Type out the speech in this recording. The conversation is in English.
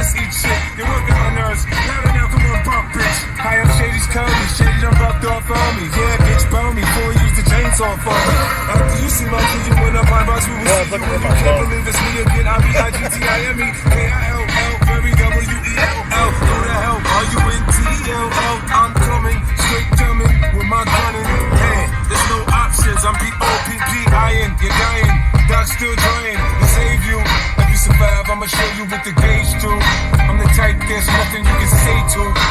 just eat shit. You're working my nerves. Louder now, come on, pump, bitch. High up, Shady's curly. Shady done bucked off on me. Yeah, bitch, bone me. Before you use the chainsaw for me. After you see my vision when I'm on box, we will see you when you can't believe it's me again. I-B-I-G-T-I-M-E. K-I-L-L, very W-E-L-L. Who the hell are you in T-E-L-L? I'm coming, straight coming with my gunning. Man, there's no options. I'm B-O-P-P-I-N. You're dying. Doc's still trying to save you. If you survive, I'ma show you what the gauge do. I'm the type there's nothing you can say to.